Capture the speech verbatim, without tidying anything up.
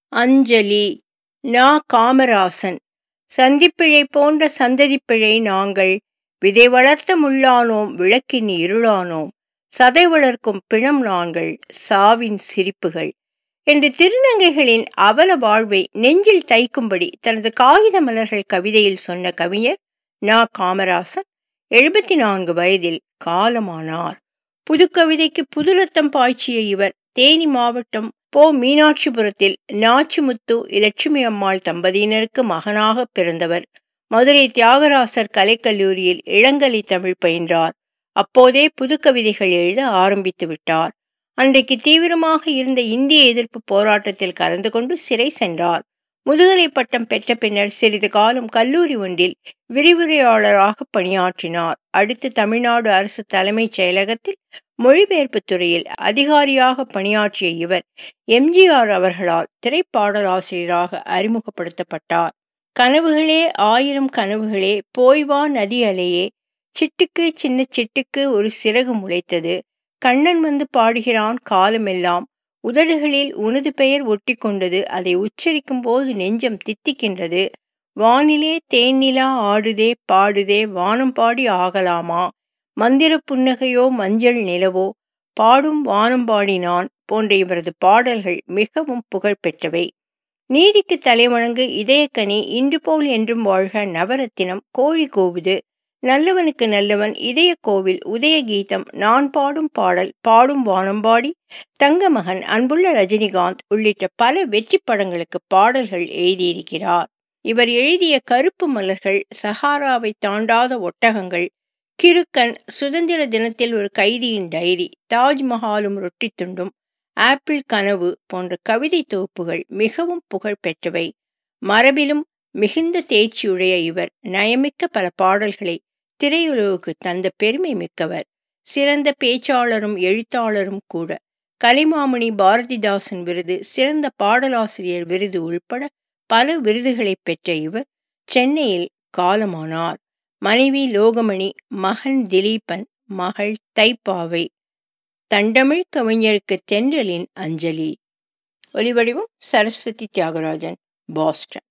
அஞ்சலி. நா. காமராசன். சந்திப்பிழை போன்ற சந்ததிப்பிழை நாங்கள், விதை வளர்த்த முள்ளானோம், விளக்கின் இருளானோம், சதை வளர்க்கும் பிணம் நாங்கள், சாவின் சிரிப்புகள் என்று திருநங்கைகளின் அவல வாழ்வை நெஞ்சில் தைக்கும்படி தனது காகித மலர்கள் கவிதையில் சொன்ன கவிஞர் நா. காமராசன் எழுபத்தி நான்கு வயதில் காலமானார். புதுக்கவிதைக்கு புதுரத்தம் பாய்ச்சிய இவர் தேனி மாவட்டம் போ. மீனாட்சிபுரத்தில் நாச்சிமுத்து இலட்சுமி அம்மாள் தம்பதியினருக்கு மகனாக பிறந்தவர். மதுரை தியாகராசர் கலைக்கல்லூரியில் இளங்கலை தமிழ் பயின்றார். அப்போதே புதுக்கவிதைகள் எழுத ஆரம்பித்து விட்டார். அன்றைக்கு தீவிரமாக இருந்த இந்திய எதிர்ப்பு போராட்டத்தில் கலந்து கொண்டு சிறை சென்றார். முதுகலை பட்டம் பெற்ற பின்னர் சிறிது காலம் கல்லூரி ஒன்றில் விரிவுரையாளராக பணியாற்றினார். அடுத்து தமிழ்நாடு அரசு தலைமைச் செயலகத்தில் மொழிபெயர்ப்பு துறையில் அதிகாரியாக பணியாற்றிய இவர் எம். ஜி. ஆர். அவர்களால் திரைப்பாடலாசிரியராக அறிமுகப்படுத்தப்பட்டார். கனவுகளே ஆயிரம் கனவுகளே, போய்வா நதி அலையே, சிட்டுக்கு சின்ன சிட்டுக்கு ஒரு சிறகு முளைத்தது, கண்ணன் வந்து பாடுகிறான் காலமெல்லாம், உதடுகளில் உனது பெயர் ஒட்டி கொண்டது, அதை உச்சரிக்கும் போது நெஞ்சம் தித்திக்கின்றது, வானிலே தேனிலா ஆடுதே பாடுதே, வானம் பாடி ஆகலாமா, மந்திர புன்னகையோ மஞ்சள் நிலவோ, பாடும் வானம் பாடினான் போன்ற இவரது பாடல்கள் மிகவும் புகழ் பெற்றவை. நீதிக்கு தலைவணங்கு, இதயக்கனி, இன்று போல் என்றும் வாழ்க, நவரத்தினம், கோழி கூவுது, நல்லவனுக்கு நல்லவன், இதய கோவில், உதய கீதம், நான் பாடும் பாடல், பாடும் வானம்பாடி, தங்கமகன், அன்புள்ள ரஜினிகாந்த் உள்ளிட்ட பல வெற்றி படங்களுக்கு பாடல்கள் எழுதியிருக்கிறார். இவர் எழுதிய கருப்பு மலர்கள், சஹாராவை தாண்டாத ஒட்டகங்கள், கிறுக்கன், சுதந்திர தினத்தில் ஒரு கைதியின் டைரி, தாஜ்மஹாலும் ரொட்டி துண்டும், ஆப்பிள் கனவு போன்ற கவிதை தொகுப்புகள் மிகவும் புகழ் பெற்றவை. மரபிலும் மிகுந்த தேர்ச்சியுடைய இவர் நயமிக்க பல பாடல்களை திரையுலகுக்கு தந்த பெருமை மிக்கவர். சிறந்த பேச்சாளரும் எழுத்தாளரும் கூட. கலைமாமணி, பாரதிதாசன் விருது, சிறந்த பாடலாசிரியர் விருது உள்பட பல விருதுகளை பெற்ற இவர் சென்னையில் காலமானார். மனைவி லோகமணி, மகன் திலீபன், மகள் தைப்பாவை. தண்டமிழ் கவிஞருக்கு தென்றலின் அஞ்சலி. ஒலிவடிவம் சரஸ்வதி தியாகராஜன், பாஸ்டன்.